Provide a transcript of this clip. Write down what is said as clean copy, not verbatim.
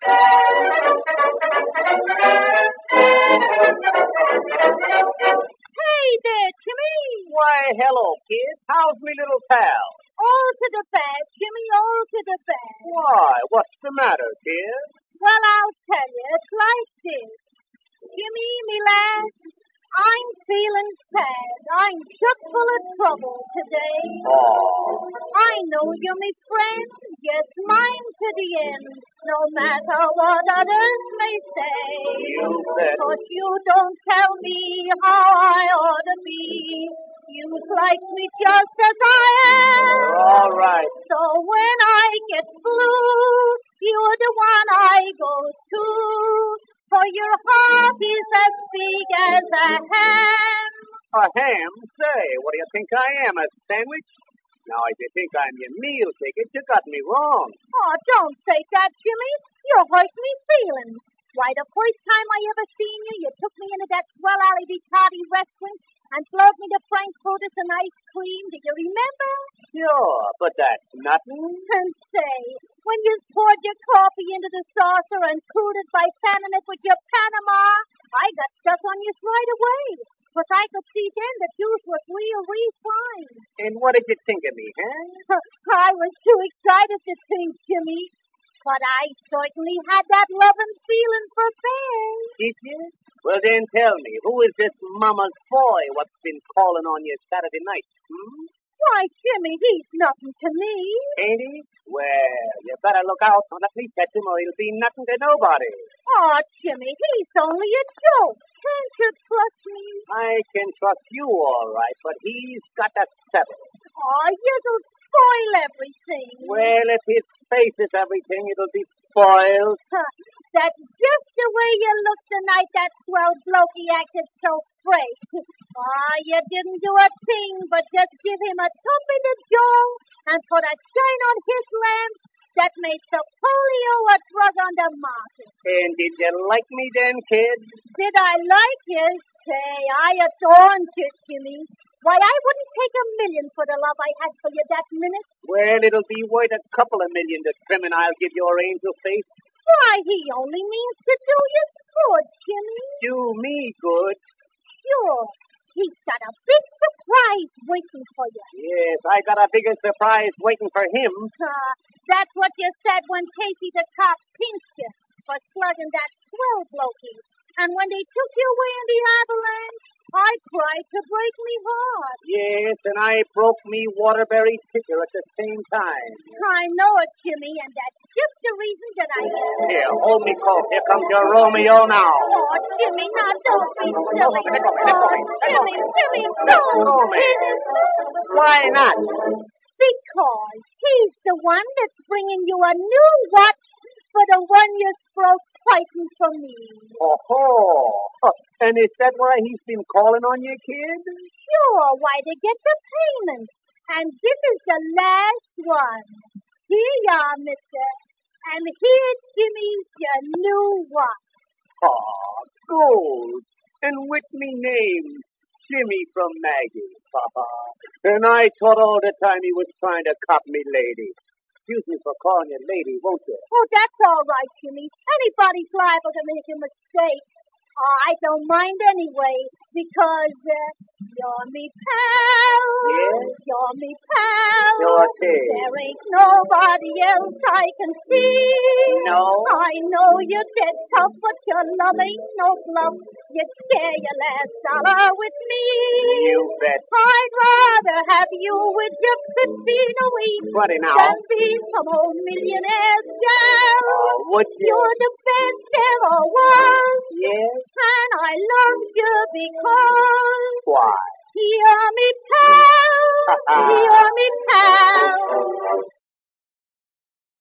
Hey there, Jimmy. Why, hello, kid. How's me little pal? All to the bad, Jimmy, all to the bad. Why, what's the matter, kid? Well, I'll tell you, it's like this. Jimmy, me lad, I'm feeling sad. I'm chock full of trouble today. Oh, I know you're me friend, yes, mine to the end, no matter what others may say. you bet. But you don't tell me how I ought to be. You like me just as I am. All right. So when I get blue, you're the one I go to. For your heart is as big as a ham. A ham? Say, what do you think I am, a sandwich? Now, if you think I'm your meal ticket, you got me wrong. Oh, don't say that, Jimmy. You're hurting me feelings. Why, the first time I ever seen you, you took me into that swell alley Vitati restaurant and served me the frankfurters and ice cream. Do you remember? Sure, but that's nothing. And say, when you poured your coffee into the saucer and cooled it by fanning it with your Panama, I got stuck on you right away. But I could see then that you was real fine. And what did you think of me, huh? I was too excited to think, Jimmy. But I certainly had that loving feeling for bears. Did you? Well, then tell me, who is this mama's boy what's been calling on you Saturday night? Why, Jimmy, he's nothing to me. Ain't he? Well, you better look out. Don't at least catch him or he'll be nothing to nobody. Oh, Jimmy, he's only a joke. Can't you trust me? I can trust you all right, but he's got to settle. Oh, you'll spoil everything. Well, if his face is everything, it'll be spoiled. That's just the way you looked the night that swell blokey acted so fresh. You didn't do a thing but just give him a thump in the jaw and put a shine on his lamp that made the polio a drug on the market. And did you like me then, kid? Did I like you? Say, I adored you, Jimmy. Why, I wouldn't take $1 million for the love I had for you that minute. Well, it'll be worth a couple of million to trim and I'll give your angel face. Why, he only means to do you good, Jimmy. Do me good. Sure. He's got a big surprise waiting for you. Yes, I got a bigger surprise waiting for him. That's what you said when Casey the cop pinched you for slugging that swell blokey. And when they took you away in the avalanche, I cried to break me heart. Yes, and I broke me Waterbury ticker at the same time. I know it, Jimmy, and that's just the reason that I... Here, hold me close. Here comes your Romeo now. Oh, Jimmy, now don't be silly. Let go, let go, let go. Jimmy, don't. Why not? Because he's the one that's bringing you a new watch for the one you broke fighting for me. Oh, and is that why he's been calling on you, kid? Sure, why, to get the payment. And this is the last one. Here you are, mister. And here's Jimmy's your new watch. Oh, gold. And with me name, Jimmy from Maggie. And I thought all the time he was trying to cop me lady. Excuse me for calling you lady, won't you? Oh, that's all right, Jimmy. Anybody's liable to make a mistake. I don't mind anyway, because you're me pal. Yes? You're me pal. Sure thing. There ain't nobody else I can see. No? I know you're dead tough, but your love ain't no bluff. You'd scare your last dollar with me. You bet. I'd rather have you with your 15 a week 20 now. than be some old millionaire's gal. Would you? You're the best ever was. Yes? And I love you because Why? you're me pal. You're me pal.